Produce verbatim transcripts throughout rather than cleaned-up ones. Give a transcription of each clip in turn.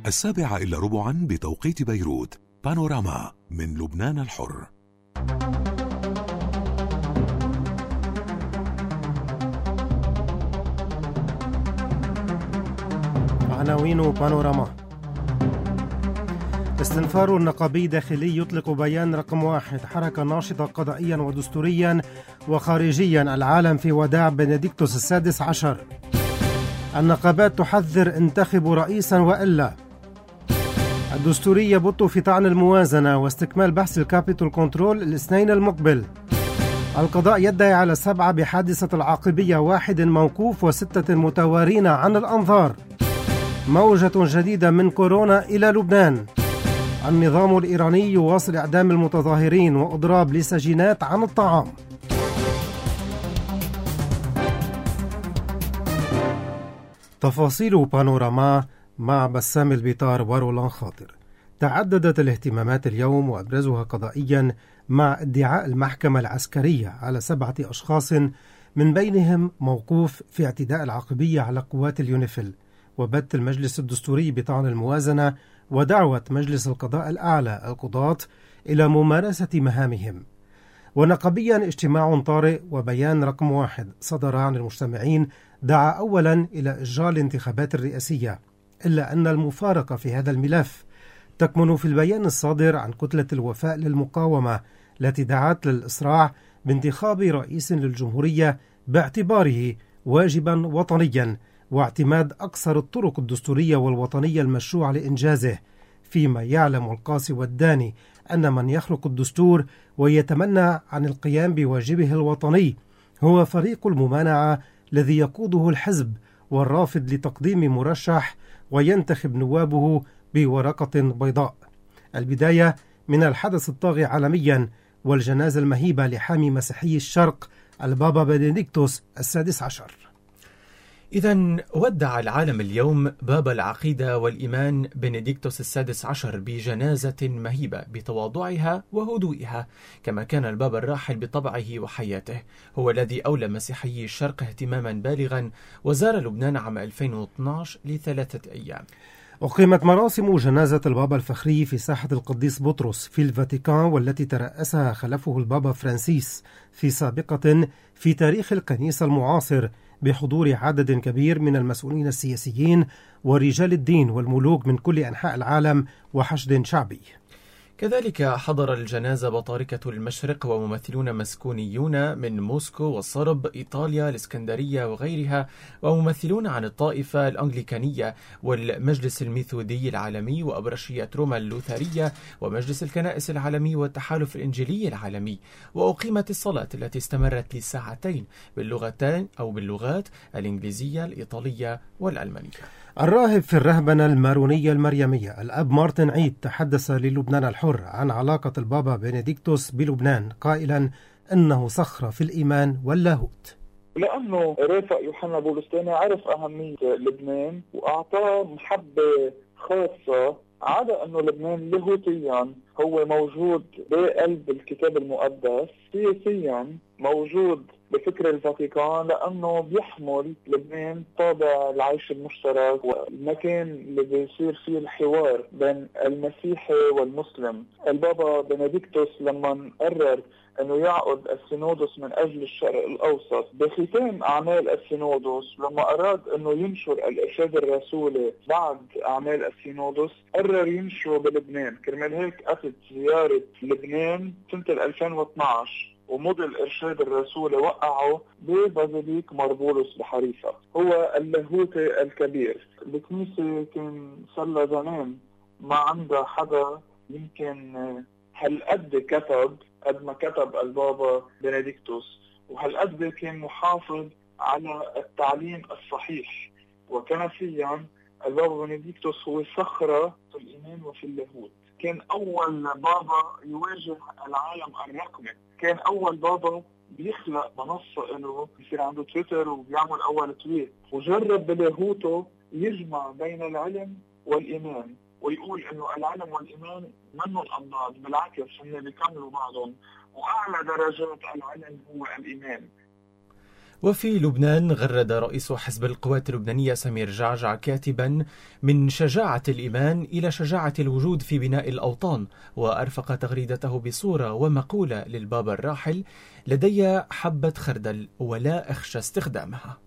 السابعة إلا ربعا بتوقيت بيروت. بانوراما من لبنان الحر. عناوين بانوراما. استنفار النقابي داخلي يطلق بيان رقم واحد، حركة ناشطة قضائيا ودستوريا وخارجيا، العالم في وداع بنديكتوس السادس عشر. النقابات تحذر انتخبوا رئيسا وإلا. الدستوري يبط في طعن الموازنة واستكمال بحث الكابيتول كنترول الاثنين المقبل. القضاء يدعي على سبعة بحادثة العاقبية، واحد موقوف وستة متوارين عن الأنظار. موجة جديدة من كورونا إلى لبنان. النظام الإيراني يواصل إعدام المتظاهرين وإضراب لسجينات عن الطعام. تفاصيل بانوراما مع بسام البيطار ورولان خاطر. تعددت الاهتمامات اليوم وأبرزها قضائيا مع ادعاء المحكمة العسكرية على سبعة أشخاص من بينهم موقوف في اعتداء العاقبية على قوات اليونيفيل، وبت المجلس الدستوري بطعن الموازنة ودعوة مجلس القضاء الأعلى القضاة إلى ممارسة مهامهم. ونقبيا اجتماع طارئ وبيان رقم واحد صدر عن المجتمعين دعا أولا إلى إجراء الانتخابات الرئاسية، إلا أن المفارقة في هذا الملف تكمن في البيان الصادر عن كتلة الوفاء للمقاومة التي دعت للإسراع بانتخاب رئيس للجمهورية باعتباره واجبا وطنيا واعتماد أكثر الطرق الدستورية والوطنية المشروعة لإنجازه، فيما يعلم القاصي والداني أن من يخلق الدستور ويتمنى عن القيام بواجبه الوطني هو فريق الممانعة الذي يقوده الحزب والرافض لتقديم مرشح وينتخب نوابه بورقة بيضاء. البداية من الحدث الطاغي عالميا والجنازة المهيبة لحامي مسيحي الشرق البابا بنديكتوس السادس عشر. إذن ودع العالم اليوم باب العقيدة والإيمان بنديكتوس السادس عشر بجنازة مهيبة بتواضعها وهدوئها، كما كان البابا الراحل بطبعه وحياته، هو الذي أولى مسيحيي الشرق اهتماما بالغا وزار لبنان عام ألفين واثني عشر لثلاثة أيام. أقيمت مراسم جنازة البابا الفخري في ساحة القديس بطرس في الفاتيكان، والتي ترأسها خلفه البابا فرانسيس في سابقة في تاريخ الكنيسة المعاصر، بحضور عدد كبير من المسؤولين السياسيين ورجال الدين والملوك من كل أنحاء العالم وحشد شعبي. كذلك حضر الجنازة بطاركة المشرق وممثلون مسكونيون من موسكو والصرب، إيطاليا، الإسكندرية وغيرها، وممثلون عن الطائفة الأنجليكانية والمجلس الميثودي العالمي وأبرشية روما اللوثرية ومجلس الكنائس العالمي والتحالف الإنجيلي العالمي. وأقيمت الصلاة التي استمرت لساعتين باللغتين أو باللغات الإنجليزية، الإيطالية والألمانية. الراهب في الرهبنة المارونية المريمية الأب مارتن عيد تحدث للبنان الحر عن علاقة البابا بنديكتوس بلبنان، قائلا إنه صخرة في الإيمان واللاهوت. لأنه رافق يوحنا بولس الثاني عرف أهمية لبنان وأعطاه محبة خاصة، عدا أنه لبنان لاهوتيا هو موجود بقلب الكتاب المقدس، سياسيا موجود بفكر الفاتيكان، لأنه بيحمل لبنان طابع العيش المشترك والمكان اللي بيصير فيه الحوار بين المسيحي والمسلم. البابا بنديكتوس لما قرر أنه يعقد السينودوس من أجل الشرق الأوسط، بختام أعمال السينودوس لما أراد أنه ينشر الإرشاد الرسولي بعد أعمال السينودوس، قرر ينشره بلبنان. كرمال هيك أتت زيارة لبنان سنة ألفين واثني عشر ومضي الإرشاد الرسولي وقعه ببازيليك ماربولوس بحريفة. هو اللاهوتي الكبير. الكنيسة كان صار زمان ما عندها حدا يمكن هالقد كتب قد ما كتب البابا بنديكتوس، وهالقد كان محافظ على التعليم الصحيح. وكنسيا البابا بنديكتوس هو صخرة في الإيمان وفي اللاهوت. كان أول بابا يواجه العالم الرقمي، كان أول بابا بيخلق منصة إنه يصير عنده تويتر وبيعمل أول تويت، وجرب بلاهوته يجمع بين العلم والإيمان ويقول إنه العلم والإيمان منهم أضداد، بالعكس هم بيكملوا بعضهم، وأعلى درجات العلم هو الإيمان. وفي لبنان غرد رئيس حزب القوات اللبنانية سمير جعجع كاتبا: من شجاعة الإيمان إلى شجاعة الوجود في بناء الأوطان، وأرفق تغريدته بصورة ومقولة للبابا الراحل: لدي حبة خردل ولا أخشى استخدامها.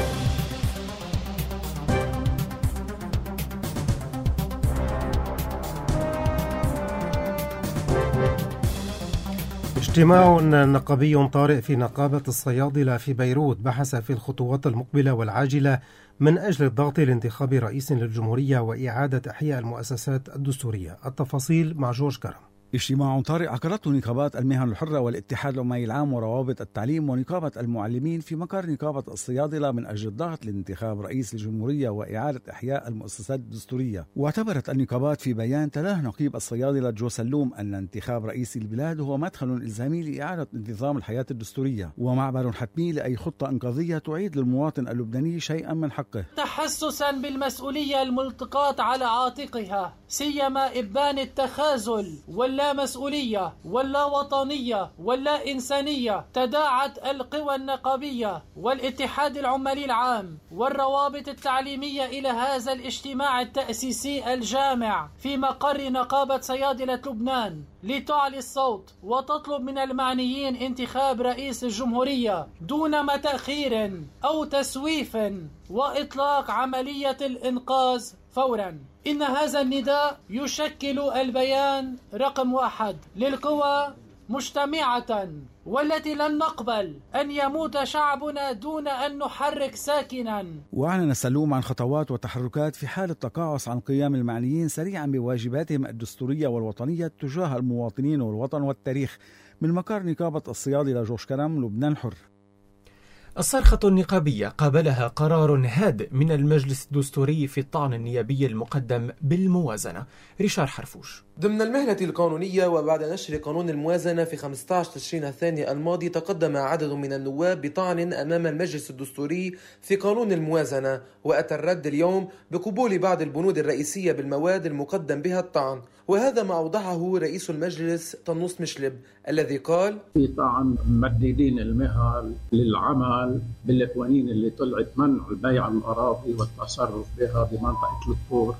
اجتماع نقابي طارئ في نقابة الصيادلة في بيروت بحث في الخطوات المقبلة والعاجلة من أجل الضغط لانتخاب رئيس للجمهورية وإعادة إحياء المؤسسات الدستورية. التفاصيل مع جورج كرم. اجتماع طارئ عقدته نقابات المهن الحرة والاتحاد العمالي العام وروابط التعليم ونقابة المعلمين في مقر نقابة الصيادلة من أجل الضغط لانتخاب رئيس الجمهورية وإعادة إحياء المؤسسات الدستورية. واعتبرت النقابات في بيان تلاه نقيب الصيادلة جو سلوم أن انتخاب رئيس البلاد هو مدخل إلزامي لإعادة انتظام الحياة الدستورية ومعبر حتمي لأي خطة إنقاذية تعيد للمواطن اللبناني شيئا من حقه، تحسسا بالمسؤولية الملتقاة على عاتقها، سيما إبان التخاذل واللا مسؤولية واللا وطنية واللا إنسانية. تداعت القوى النقابية والاتحاد العمالي العام والروابط التعليمية إلى هذا الاجتماع التأسيسي الجامع في مقر نقابة صيادلة لبنان لتعلي الصوت وتطلب من المعنيين انتخاب رئيس الجمهورية دون ما تأخير أو تسويف وإطلاق عملية الإنقاذ فورا. إن هذا النداء يشكل البيان رقم واحد للقوى مجتمعة، والتي لن نقبل أن يموت شعبنا دون أن نحرك ساكنا. وأعلن سلوم عن خطوات وتحركات في حال التقاعس عن قيام المعنيين سريعا بواجباتهم الدستورية والوطنية تجاه المواطنين والوطن والتاريخ. من مقر نقابة الصيادلة جورج كرم، لبنان حر. الصرخة النقابية قابلها قرار هادئ من المجلس الدستوري في الطعن النيابي المقدم بالموازنة. ريشار حرفوش. ضمن المهلة القانونية وبعد نشر قانون الموازنة في خمسة عشر تشرين الثاني الماضي، تقدم عدد من النواب بطعن أمام المجلس الدستوري في قانون الموازنة، وأتى الرد اليوم بقبول بعض البنود الرئيسية بالمواد المقدم بها الطعن، وهذا ما أوضحه رئيس المجلس طنوس مشلب الذي قال: في طعن ممددين المهل للعمل بالقوانين اللي طلعت منع البيع الأراضي والتصرف بها بمنطقة الكور،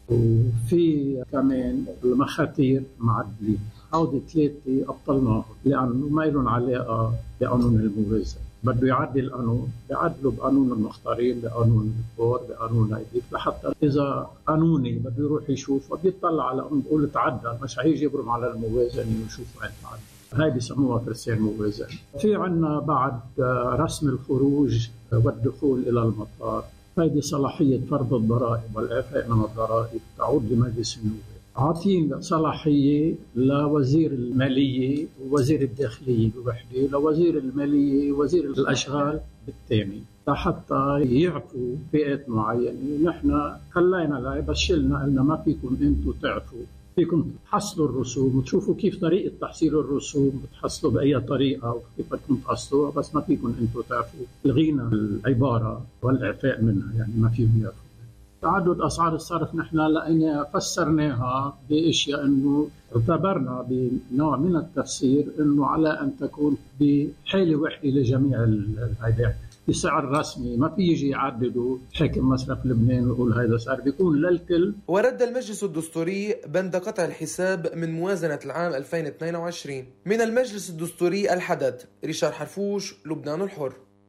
وفي كمان المخاتير معدلين. هودي ثلاثة أبطلناهم لأنه ما لهم علاقة بقانون الموازنة. بده يعدل القانون، بيعدلوا بقانون المختارين، بقانون الكور، بقانون هيديك، لحتى إذا قانوني بده يروح يشوف وبيطلع على بقول تعدل، مش هيجي يبرم على الموازنة ويشوف وين تعدل. هاي بيسموها فرسان موازنة. في عنا بعد رسم الخروج والدخول إلى المطار، هذه صلاحية فرض الضرائب والإعفاء من الضرائب تعود لمجلس النواب. عاطين صلاحية لوزير المالية ووزير الداخلية بوحدة، لوزير المالية ووزير الأشغال بالثاني، لحتى يعفوا فئات معينة. نحن خلينا لا بس شلنا قلنا ما فيكم انتم تعفوا، فيكم تحصلوا الرسوم وتشوفوا كيف طريقة تحصيل الرسوم، بتحصلوا بأي طريقة وكيف بدكم تحصلوها، بس ما فيكم انتم تعفوا. لغينا العبارة والإعفاء منها، يعني ما فيهم يعفوا. تعدد أسعار الصرف نحن لقينا فسرناها بأشياء أنه اعتبرنا بنوع من التفسير أنه على أن تكون بحالة وحدة لجميع العباد بسعر رسمي، ما في يجي يعددوا حاكم مصرف لبنان ويقول هذا سعر، بيكون للكل. ورد المجلس الدستوري بند قطع الحساب من موازنة العام ألفين واثنين وعشرين. من المجلس الدستوري الحدث. ريشار حرفوش، لبنان الحر.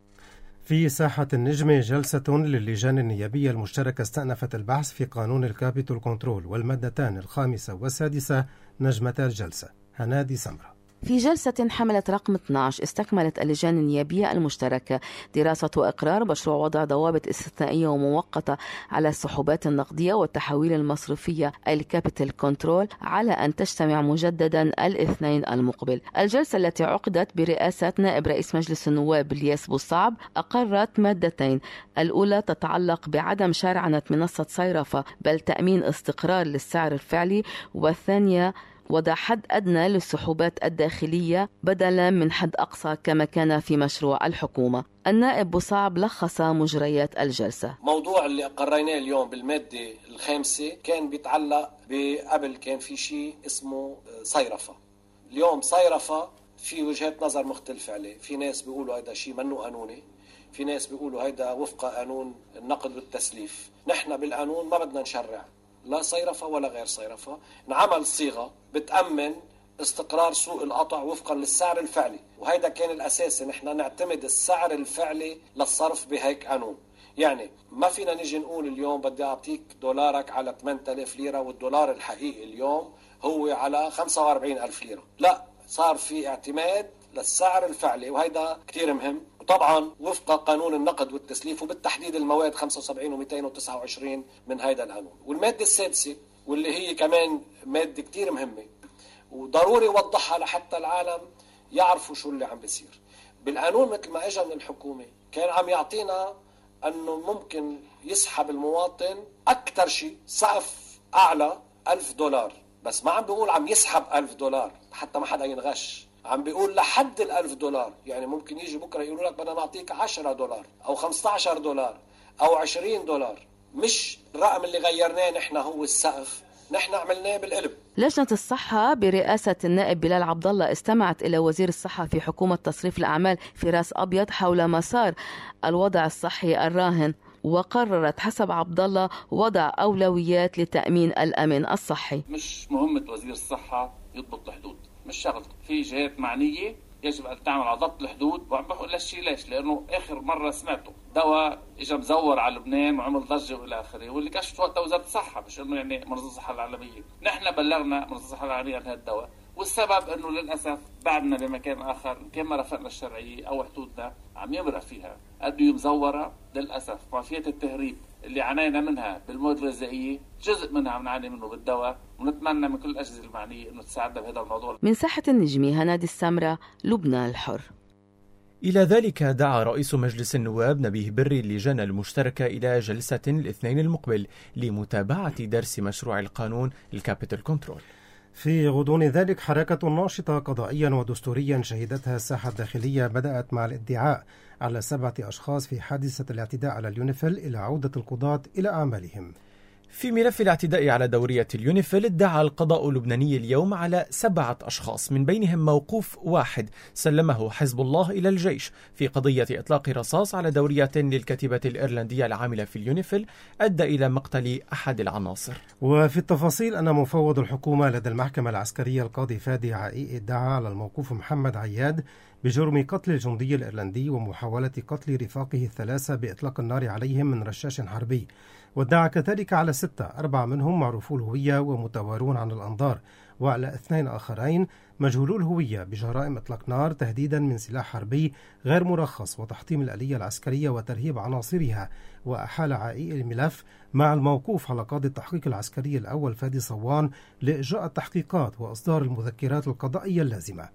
في ساحة النجمة جلسة للجان النيابية المشتركة استأنفت البحث في قانون الكابيتول كنترول والمادتان الخامسة والسادسة نجمتا الجلسة. هنادي سمرة. في جلسة حملت رقم اثني عشر استكملت اللجان النيابية المشتركة دراسة وإقرار مشروع وضع ضوابط استثنائية ومؤقتة على السحوبات النقدية والتحويل المصرفية الكابيتال كنترول على أن تجتمع مجددا الاثنين المقبل. الجلسة التي عقدت برئاسة نائب رئيس مجلس النواب الياس بوصعب أقرت مادتين، الأولى تتعلق بعدم شارعنة منصة صيرفة بل تأمين استقرار للسعر الفعلي، والثانية وضع حد أدنى للسحوبات الداخلية بدلا من حد أقصى كما كان في مشروع الحكومة. النائب بوصعب لخص مجريات الجلسة. موضوع اللي قررناه اليوم بالمادة الخامسة كان بيتعلق بقبل كان في شيء اسمه صيرفة. اليوم صيرفة في وجهات نظر مختلفة عليه، في ناس بيقولوا هذا شيء منه قانوني، في ناس بيقولوا هيدا وفق قانون النقد والتسليف. نحن بالقانون ما بدنا نشرع لا صيرفة ولا غير صيرفة، نعمل صيغة بتأمن استقرار سوق القطع وفقا للسعر الفعلي، وهيدا كان الأساس. نحن نعتمد السعر الفعلي للصرف بهيك قانون. يعني ما فينا نيجي نقول اليوم بدي أعطيك دولارك على ثمانية آلاف ليرة والدولار الحقيقي اليوم هو على خمسة وأربعين ألف ليرة. لا، صار في اعتماد للسعر الفعلي، وهيدا كتير مهم. وطبعا وفق قانون النقد والتسليف، وبالتحديد المواد خمسة وسبعين ومئتين وتسعة وعشرين من هيدا القانون. والمادة السادسة واللي هي كمان مادة كتير مهمة وضروري وضحها لحتى العالم يعرفوا شو اللي عم بيصير بالقانون. مثل ما اجى من الحكومة كان عم يعطينا انه ممكن يسحب المواطن اكثر شيء سقف اعلى ألف دولار، بس ما عم بيقول عم يسحب ألف دولار حتى ما حدا ينغش، عم بيقول لحد الألف دولار. يعني ممكن يجي بكرة يقولوا لك بدنا نعطيك عشرة دولار أو خمسة عشر دولار أو عشرين دولار. مش الرقم اللي غيرناه نحن هو السقف، نحن عملناه بالقلب. لجنة الصحة برئاسة النائب بلال عبد الله استمعت إلى وزير الصحة في حكومة تصريف الأعمال فراس أبيض حول مسار الوضع الصحي الراهن، وقررت حسب عبد الله وضع أولويات لتأمين الأمن الصحي. مش مهمة وزير الصحة يضبط الحدود، مش شغلته. في جهات معنية يجب أن تعمل على ضبط الحدود، وعم بقول للشيء ليش؟ لأنه آخر مرة سمعته دواء إجا مزور على لبنان وعمل ضجة وإلى آخره، واللي كشفت وقتها وزارة الصحة، مش إنه يعني منظمة الصحة العالمية. نحن بلغنا منظمة الصحة العالمية عن هذا الدواء، والسبب إنه للأسف بعدنا بمكان آخر كان مرافقنا الشرعية أو حدودنا عم يمرق فيها أدوية مزورة. للأسف مافية التهريب اللي عانينا منها بالمواد الغذائية جزء منها عم نعاني منه بالدواء، ونتمنى من كل الأجهزة المعنية إنه تساعدنا بهذا الموضوع. من ساحة النجمي هنادي السمرة، لبنان الحر. إلى ذلك دعا رئيس مجلس النواب نبيه بري اللجان المشتركة إلى جلسة الاثنين المقبل لمتابعة درس مشروع القانون الكابيتال كنترول. في غضون ذلك حركة ناشطة قضائيا ودستوريا شهدتها الساحة الداخلية بدأت مع الادعاء على سبعة أشخاص في حادثة الاعتداء على اليونيفيل إلى عودة القضاة إلى أعمالهم. في ملف الاعتداء على دورية اليونيفيل ادعى القضاء اللبناني اليوم على سبعة أشخاص من بينهم موقوف واحد سلمه حزب الله إلى الجيش في قضية إطلاق رصاص على دورية للكتيبة الإيرلندية العاملة في اليونيفيل أدى إلى مقتل أحد العناصر. وفي التفاصيل أن مفوض الحكومة لدى المحكمة العسكرية القاضي فادي عائي ادعى على الموقوف محمد عياد بجرم قتل الجندي الإيرلندي ومحاولة قتل رفاقه الثلاثة بإطلاق النار عليهم من رشاش حربي، وادعى كذلك على ستة أربعة منهم معروفو الهوية ومتوارون عن الأنظار، وعلى اثنين آخرين مجهولو الهوية بجرائم إطلاق نار تهديدا من سلاح حربي غير مرخص وتحطيم الآلية العسكرية وترهيب عناصرها. وأحال عائي الملف مع الموقوف على قاضي التحقيق العسكري الأول فادي صوان لإجراء التحقيقات وإصدار المذكرات القضائية اللازمة.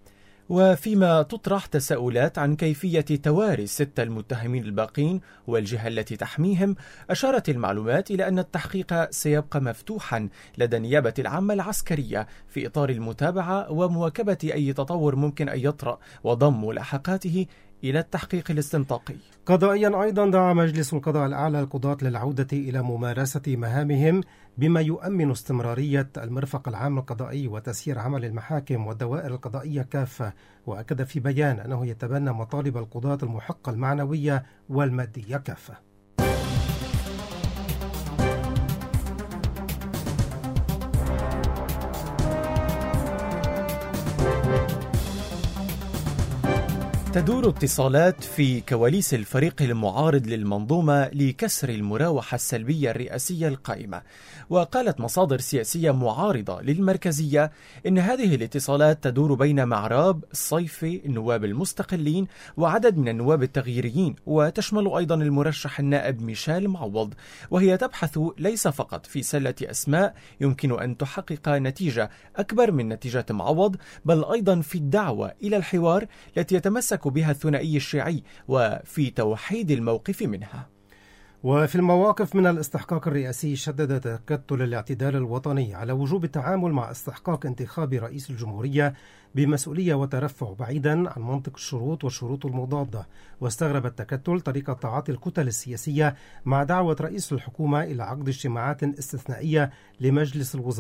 وفيما تطرح تساؤلات عن كيفية تواري الستة المتهمين الباقين والجهة التي تحميهم، أشارت المعلومات إلى أن التحقيق سيبقى مفتوحا لدى النيابة العامة العسكرية في إطار المتابعة ومواكبة أي تطور ممكن أن يطرأ وضم ملاحقاته إلى التحقيق الاستنطاقي. قضائيا أيضا دعا مجلس القضاء الأعلى القضاة للعودة إلى ممارسة مهامهم بما يؤمن استمرارية المرفق العام القضائي وتسيير عمل المحاكم والدوائر القضائية كافة، وأكد في بيان أنه يتبنى مطالب القضاة المحقة المعنوية والمادية كافة. تدور اتصالات في كواليس الفريق المعارض للمنظومة لكسر المراوحة السلبية الرئاسية القائمة، وقالت مصادر سياسية معارضة للمركزية إن هذه الاتصالات تدور بين معراب الصيفي النواب المستقلين وعدد من النواب التغييريين، وتشمل أيضا المرشح النائب ميشيل معوض، وهي تبحث ليس فقط في سلة أسماء يمكن أن تحقق نتيجة أكبر من نتيجة معوض، بل أيضا في الدعوة إلى الحوار التي يتمسك بها الثنائي الشيعي وفي توحيد الموقف منها. وفي المواقف من الاستحقاق الرئاسي شدد تكتل الاعتدال الوطني على وجوب التعامل مع استحقاق انتخاب رئيس الجمهورية بمسؤولية وترفع بعيدا عن منطق الشروط والشروط المضادة، واستغرب التكتل طريقة تعاطي الكتل السياسية مع دعوة رئيس الحكومة إلى عقد اجتماعات استثنائية لمجلس الوزراء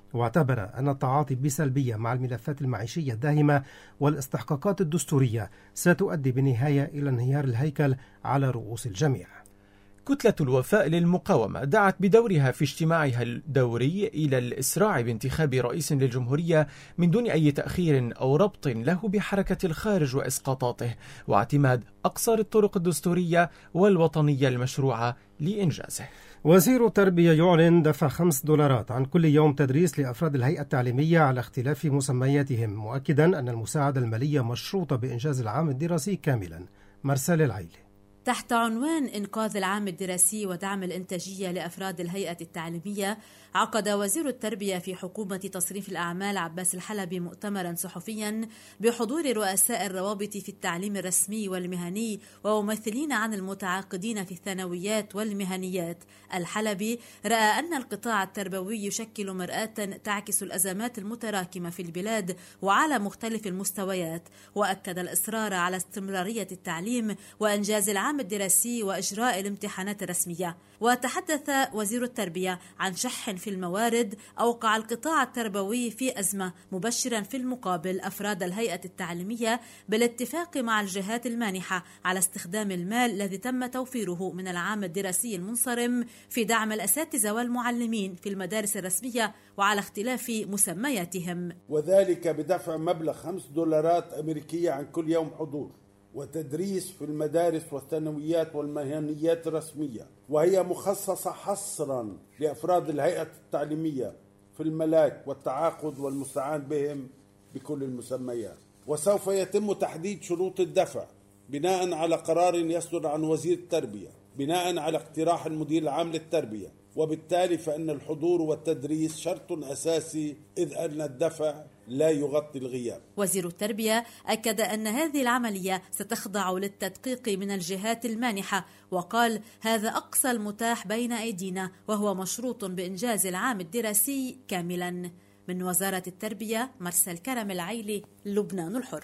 واعتبر أن التعاطي بسلبية مع الملفات المعيشية الداهمة والاستحقاقات الدستورية ستؤدي بالنهاية إلى انهيار الهيكل على رؤوس الجميع. كتلة الوفاء للمقاومة دعت بدورها في اجتماعها الدوري إلى الإسراع بانتخاب رئيس للجمهورية من دون أي تأخير أو ربط له بحركة الخارج وإسقاطاته، واعتماد أقصر الطرق الدستورية والوطنية المشروعة لإنجازه. وزير التربية يعلن دفع خمس دولارات عن كل يوم تدريس لأفراد الهيئة التعليمية على اختلاف مسمياتهم، مؤكدا أن المساعدة المالية مشروطة بإنجاز العام الدراسي كاملا. مرسال العيلي. تحت عنوان إنقاذ العام الدراسي ودعم الإنتاجية لأفراد الهيئة التعليمية، عقد وزير التربية في حكومة تصريف الأعمال عباس الحلبي مؤتمرا صحفيا بحضور رؤساء الروابط في التعليم الرسمي والمهني وممثلين عن المتعاقدين في الثانويات والمهنيات. الحلبي رأى أن القطاع التربوي يشكل مرآة تعكس الأزمات المتراكمة في البلاد وعلى مختلف المستويات، وأكد الإصرار على استمرارية التعليم وإنجاز العام الدراسي وإجراء الامتحانات الرسمية. وتحدث وزير التربية عن شح في الموارد أوقع القطاع التربوي في أزمة، مبشرا في المقابل أفراد الهيئة التعليمية بالاتفاق مع الجهات المانحة على استخدام المال الذي تم توفيره من العام الدراسي المنصرم في دعم الأساتذة والمعلمين في المدارس الرسمية وعلى اختلاف مسمياتهم، وذلك بدفع مبلغ خمس دولارات أمريكية عن كل يوم حضور وتدريس في المدارس والثانويات والمهنيات الرسمية، وهي مخصصة حصرا لأفراد الهيئة التعليمية في الملاك والتعاقد والمستعان بهم بكل المسميات. وسوف يتم تحديد شروط الدفع بناء على قرار يصدر عن وزير التربية بناء على اقتراح المدير العام للتربية، وبالتالي فإن الحضور والتدريس شرط أساسي إذ أن الدفع لا يغطي الغياب. وزير التربية أكد أن هذه العملية ستخضع للتدقيق من الجهات المانحة، وقال هذا أقصى المتاح بين أيدينا وهو مشروط بإنجاز العام الدراسي كاملا. من وزارة التربية مرسل كرم العيلي، لبنان الحر.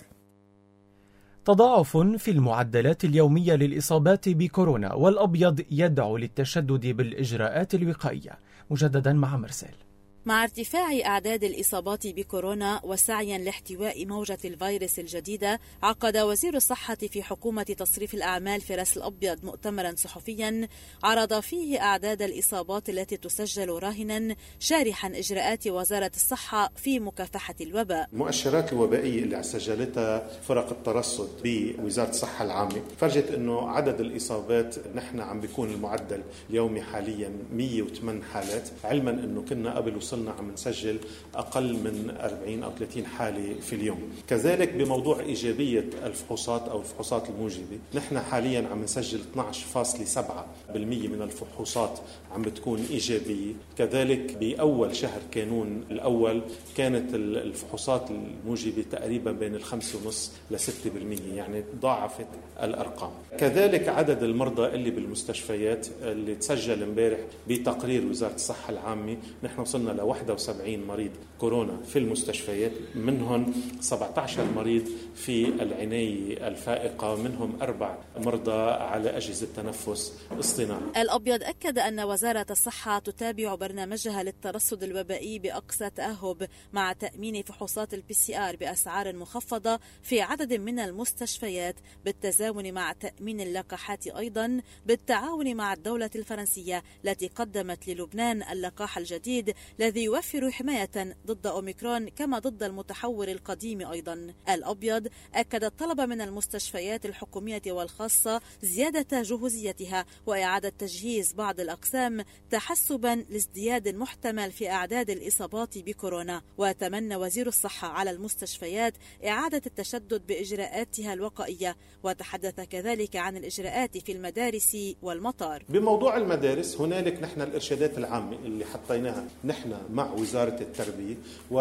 تضاعف في المعدلات اليومية للإصابات بكورونا، والأبيض يدعو للتشدد بالإجراءات الوقائية. مجددا مع مرسل. مع ارتفاع أعداد الإصابات بكورونا وسعيا لاحتواء موجة الفيروس الجديدة، عقد وزير الصحة في حكومة تصريف الأعمال فراس الأبيض مؤتمرا صحفيا عرض فيه أعداد الإصابات التي تسجل راهنا، شارحا إجراءات وزارة الصحة في مكافحة الوباء. المؤشرات الوبائية اللي سجلتها فرق الترصد بوزارة الصحة العامة فرجت أنه عدد الإصابات نحن عم بيكون المعدل اليومي حاليا مئة وثمانية حالات، علما أنه كنا قبل وصلنا عم نسجل أقل من أربعين أو ثلاثين حالة في اليوم. كذلك بموضوع إيجابية الفحوصات أو الفحوصات الموجبة، نحن حاليا عم نسجل اثني عشر فاصلة سبعة بالمئة من الفحوصات عم بتكون إيجابية. كذلك بأول شهر كانون الأول كانت الفحوصات الموجبة تقريبا بين الخمسة ونص لستة بالمئة، يعني ضاعفت الأرقام. كذلك عدد المرضى اللي بالمستشفيات اللي تسجل امبارح بتقرير وزارة الصحة العامة، نحن وصلنا ل واحد وسبعين مريض كورونا في المستشفيات، منهم سبعة عشر مريض في العناية الفائقة، منهم أربع مرضى على أجهزة تنفس اصطناعي. الأبيض أكد أن وزارة الصحة تتابع برنامجها للترصد الوبائي بأقصى تأهب مع تأمين فحوصات البي سي آر بأسعار مخفضة في عدد من المستشفيات، بالتزامن مع تأمين اللقاحات أيضا بالتعاون مع الدولة الفرنسية التي قدمت للبنان اللقاح الجديد الذي يوفر حماية ضد أوميكرون كما ضد المتحور القديم أيضا. الأبيض أكد الطلب من المستشفيات الحكومية والخاصة زيادة جهوزيتها وإعادة تجهيز بعض الأقسام تحسبا لازدياد محتمل في أعداد الإصابات بكورونا. وتمنى وزير الصحة على المستشفيات إعادة التشدد بإجراءاتها الوقائية، وتحدث كذلك عن الإجراءات في المدارس والمطار. بموضوع المدارس هنالك نحن الإرشادات العامة اللي حطيناها نحن مع وزارة التربية،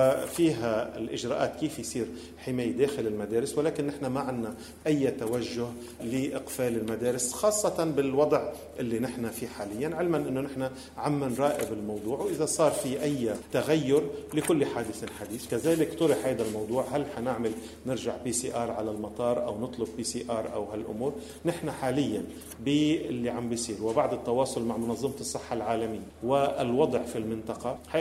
وفيها الإجراءات كيف يصير حماية داخل المدارس، ولكن نحن ما عنا أي توجه لإقفال المدارس خاصة بالوضع اللي نحن فيه حاليا، علما أنه نحن عم نراقب الموضوع، وإذا صار في أي تغير لكل حادث حديث. كذلك طرح هذا الموضوع، هل حنعمل نرجع بي سي آر على المطار أو نطلب بي سي آر أو هالأمور. نحن حاليا باللي عم بيصير وبعد التواصل مع منظمة الصحة العالمية والوضع في المنطقة، حيث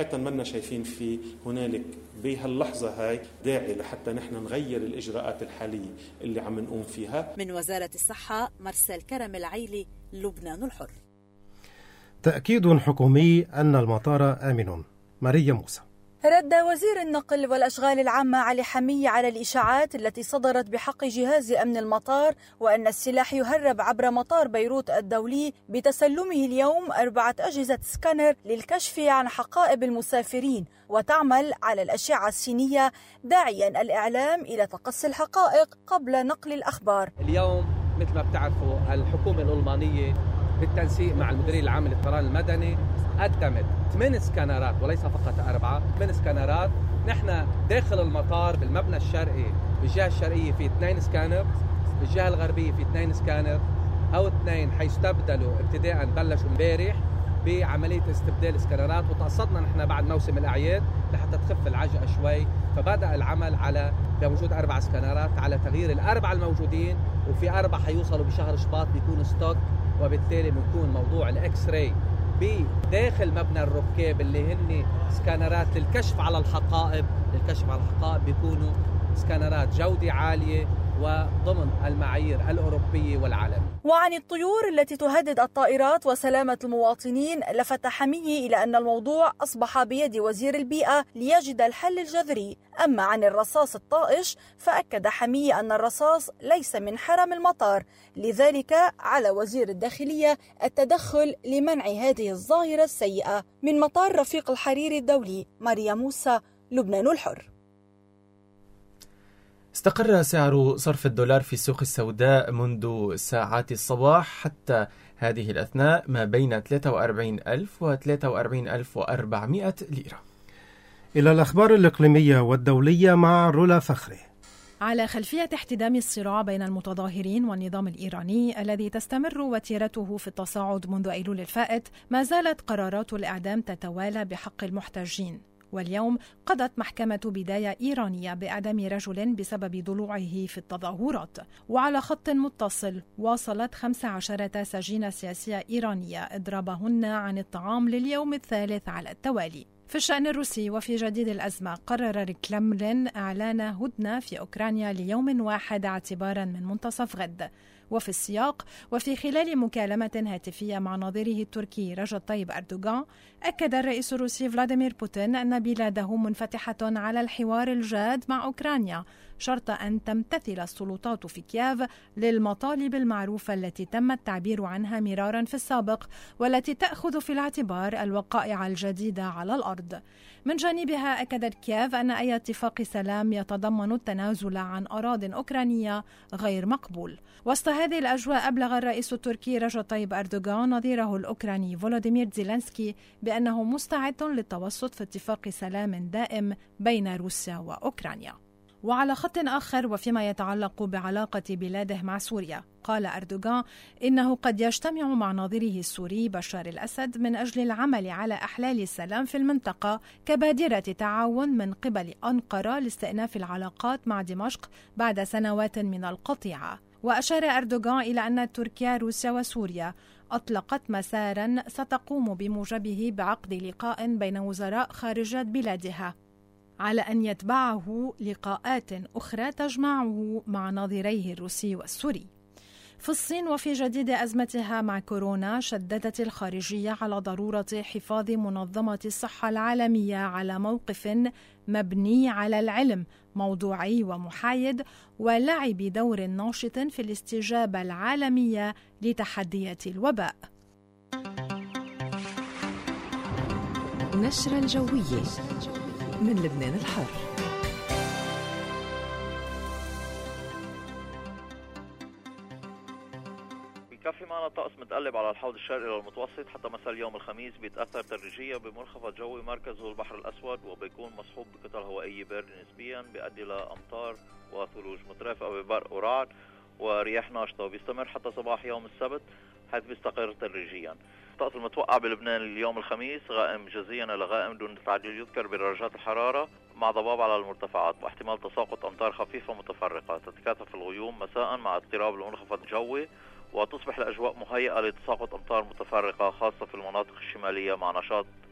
حقيقة منا شايفين في هنالك بهاللحظة هاي داعي لحتى نحن نغير الإجراءات الحالية اللي عم نقوم فيها. من وزارة الصحة مرسل كرم العيلي، لبنان الحر. تأكيد حكومي أن المطار آمن. ماريا موسى. رد وزير النقل والأشغال العامة علي حمية على الإشاعات التي صدرت بحق جهاز أمن المطار وأن السلاح يهرب عبر مطار بيروت الدولي بتسلمه اليوم أربعة أجهزة سكانر للكشف عن حقائب المسافرين وتعمل على الأشعة السينية، داعيا الإعلام إلى تقصي الحقائق قبل نقل الأخبار. اليوم مثل ما بتعرفوا الحكومة الألمانية بالتنسيق مع المديرية العامة للطيران المدني قدمت ثمان سكانرات وليس فقط أربعة، ثمان سكانرات. نحن داخل المطار بالمبنى الشرقي بالجهة الشرقية في اثنين سكانر، بالجهة الغربية في اثنين سكانر أو اثنين حيستبدلوا ابتداء بلشوا امبارح بعملية استبدال سكانرات، وتقصدنا نحن بعد موسم الأعياد لحتى تخف العجقة شوي، فبدأ العمل على بوجود أربع سكانرات على تغيير الأربعة الموجودين، وفي أربع حيوصلوا بشهر شباط بيكونوا ستوك، وبالتالي بيكون موضوع الإكس راي بداخل مبنى الركاب اللي هن سكانرات للكشف على الحقائب للكشف على الحقائب بيكونوا سكانرات جودة عالية وضمن المعايير الأوروبية والعالمية. وعن الطيور التي تهدد الطائرات وسلامة المواطنين، لفت حمية إلى أن الموضوع أصبح بيد وزير البيئة ليجد الحل الجذري. أما عن الرصاص الطائش فأكد حمية أن الرصاص ليس من حرم المطار، لذلك على وزير الداخلية التدخل لمنع هذه الظاهرة السيئة. من مطار رفيق الحريري الدولي، ماريا موسى، لبنان الحر. استقر سعر صرف الدولار في السوق السوداء منذ ساعات الصباح حتى هذه الأثناء ما بين ثلاثة وأربعين ألف و ثلاثة وأربعين ألف وأربعمائة ليرة. إلى الأخبار الإقليمية والدولية مع رولا فخري. على خلفية احتدام الصراع بين المتظاهرين والنظام الإيراني الذي تستمر وتيرته في التصاعد منذ أيلول الفائت، ما زالت قرارات الإعدام تتوالى بحق المحتجين. واليوم قضت محكمة بداية إيرانية بإعدام رجل بسبب ضلوعه في التظاهرات. وعلى خط متصل واصلت خمس عشرة سجينة سياسية إيرانية إضرابهن عن الطعام لليوم الثالث على التوالي. في الشأن الروسي وفي جديد الأزمة، قرر الكرملين إعلان هدنة في أوكرانيا ليوم واحد اعتبارا من منتصف غد. وفي السياق وفي خلال مكالمة هاتفية مع نظيره التركي رجب طيب أردوغان، أكد الرئيس الروسي فلاديمير بوتين أن بلاده منفتحة على الحوار الجاد مع أوكرانيا، شرط أن تمتثل السلطات في كييف للمطالب المعروفة التي تم التعبير عنها مرارا في السابق، والتي تأخذ في الاعتبار الوقائع الجديدة على الأرض. من جانبها أكدت كييف أن أي اتفاق سلام يتضمن التنازل عن أراضٍ أوكرانية غير مقبول. وسط هذه الأجواء، أبلغ الرئيس التركي رجب طيب أردوغان نظيره الأوكراني فولوديمير زيلينسكي بأنه مستعد للتوسط في اتفاق سلام دائم بين روسيا وأوكرانيا. وعلى خط آخر وفيما يتعلق بعلاقة بلاده مع سوريا، قال أردوغان إنه قد يجتمع مع نظيره السوري بشار الأسد من أجل العمل على إحلال السلام في المنطقة كبادرة تعاون من قبل أنقرة لاستئناف العلاقات مع دمشق بعد سنوات من القطيعة. وأشار أردوغان إلى أن تركيا، روسيا وسوريا أطلقت مسارا ستقوم بموجبه بعقد لقاء بين وزراء خارجية بلادها، على أن يتبعه لقاءات أخرى تجمعه مع نظيريه الروسي والسوري. في الصين وفي جديد أزمتها مع كورونا، شددت الخارجية على ضرورة حفاظ منظمة الصحة العالمية على موقف مبني على العلم، موضوعي ومحايد، ولعب دور ناشط في الاستجابة العالمية لتحديات الوباء. نشرة الجوية من لبنان الحر. بكفي معنا طقس متقلب على الحوض الشرقي للمتوسط حتى مساء اليوم الخميس، بيتأثر تدريجيا بمنخفض جوي مركزه البحر الأسود، وبيكون مصحوب بكتل هوائية باردة نسبيا بيؤدي لأمطار وثلوج مترافقة ببرق ورعد ورياح ناشطة، وبيستمر حتى صباح يوم السبت حيث بيستقر تدريجيا. الطقس المتوقع بلبنان اليوم الخميس غائم جزئيا الى غائم دون تعديل يذكر بدرجات الحراره مع ضباب على المرتفعات، واحتمال تساقط امطار خفيفه متفرقه. تتكاثف الغيوم مساء مع اضطراب المنخفض الجوي، وتصبح الاجواء مهيئه لتساقط امطار متفرقه خاصه في المناطق الشماليه مع نشاط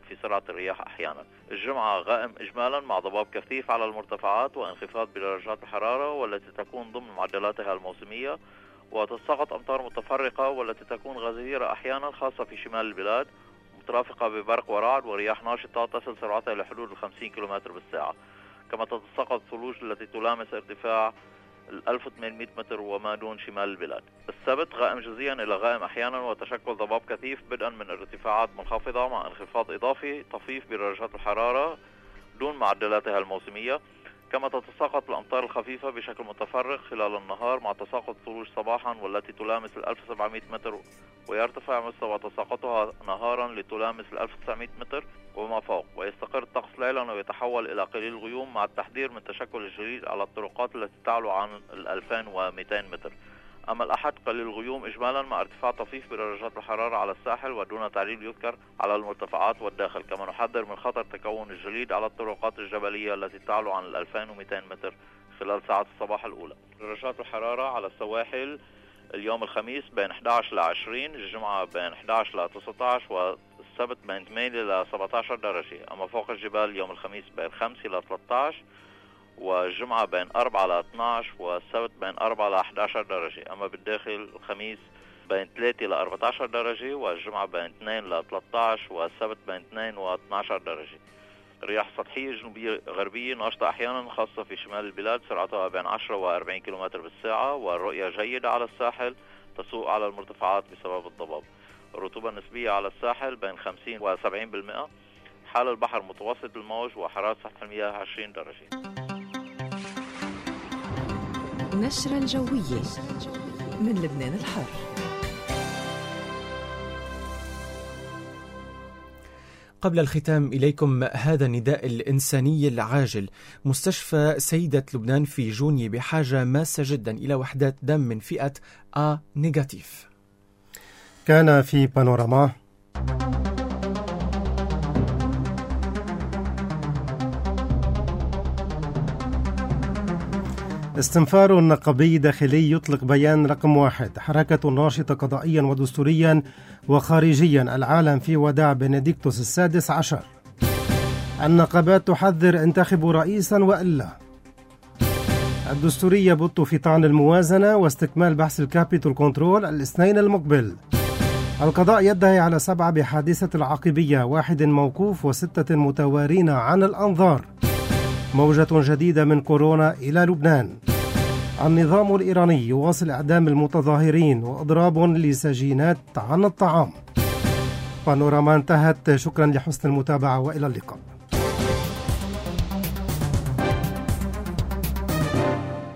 في سرعة الرياح أحيانا. الجمعة غائم إجمالا مع ضباب كثيف على المرتفعات وانخفاض بدرجات الحرارة والتي تكون ضمن معدلاتها الموسمية، وتساقط أمطار متفرقة والتي تكون غزيرة أحيانا خاصة في شمال البلاد، مترافقة ببرق ورعد ورياح ناشطة تصل سرعتها إلى حدود الخمسين كيلومتر بالساعة. كما تتساقط ثلوج التي تلامس ارتفاع ألف وثمانمئة متر وما دون شمال البلاد. السبت غائم جزئيا إلى غائم أحيانا وتشكل ضباب كثيف بدءا من ارتفاعات منخفضة مع انخفاض إضافي طفيف بدرجات الحرارة دون معدلاتها الموسمية. كما تتساقط الأمطار الخفيفة بشكل متفرق خلال النهار مع تساقط ثلوج صباحا والتي تلامس ألف وسبعمئة متر، ويرتفع مستوى تساقطها نهارا لتلامس ألف وتسعمئة متر وما فوق، ويستقر الطقس ليلا ويتحول إلى قليل غيوم مع التحذير من تشكل الجليد على الطرقات التي تعلو عن ألفين ومئتين متر. أما الأحد قليل غيوم إجمالا مع ارتفاع طفيف بدرجات الحرارة على الساحل ودون تعليل يذكر على المرتفعات والداخل. كما نحذر من خطر تكون الجليد على الطرقات الجبلية التي تعلو عن ألفين ومئتين متر خلال ساعات الصباح الأولى. درجات الحرارة على السواحل اليوم الخميس بين أحد عشر إلى عشرين، الجمعة بين أحد عشر إلى تسعة عشر، والسبت بين ثمانية إلى سبعة عشر درجة. أما فوق الجبال اليوم الخميس بين خمسة إلى ثلاثة عشر، والجمعة بين أربعة إلى اثني عشر، والسبت بين أربعة إلى أحد عشر درجة. أما بالداخل الخميس بين ثلاثة إلى أربعة عشر درجة، والجمعة بين اثنين إلى ثلاثة عشر، والسبت بين اثنين واثني عشر درجة. رياح سطحية جنوبية غربية ناشطة أحيانا خاصة في شمال البلاد سرعتها بين عشرة وأربعين كيلومتر بالساعة، والرؤية جيدة على الساحل تسوء على المرتفعات بسبب الضباب. الرطوبة النسبية على الساحل بين خمسين وسبعين بالمئة. حال البحر متوسط الموج وحرارة سطح المياه عشرين درجة. نشرة الجوية من لبنان الحر. قبل الختام إليكم هذا النداء الإنساني العاجل. مستشفى سيدة لبنان في جوني بحاجة ماسة جدا إلى وحدات دم من فئة A نيجاتيف. كان في بانوراما استنفار نقابي داخلي يطلق بيان رقم واحد. حركة ناشطة قضائيا ودستوريا وخارجيا العالم في وداع بنديكتوس السادس عشر. النقابات تحذر انتخبوا رئيسا وإلا. الدستورية بط في طعن الموازنة واستكمال بحث الكابيتول كنترول الاثنين المقبل. القضاء يدعي على سبعة بحادثة العاقبية، واحد موقوف وستة متوارين عن الأنظار. موجة جديدة من كورونا إلى لبنان. النظام الإيراني يواصل إعدام المتظاهرين وإضراب لسجينات عن الطعام. بانوراما انتهت. شكرا لحسن المتابعة وإلى اللقاء.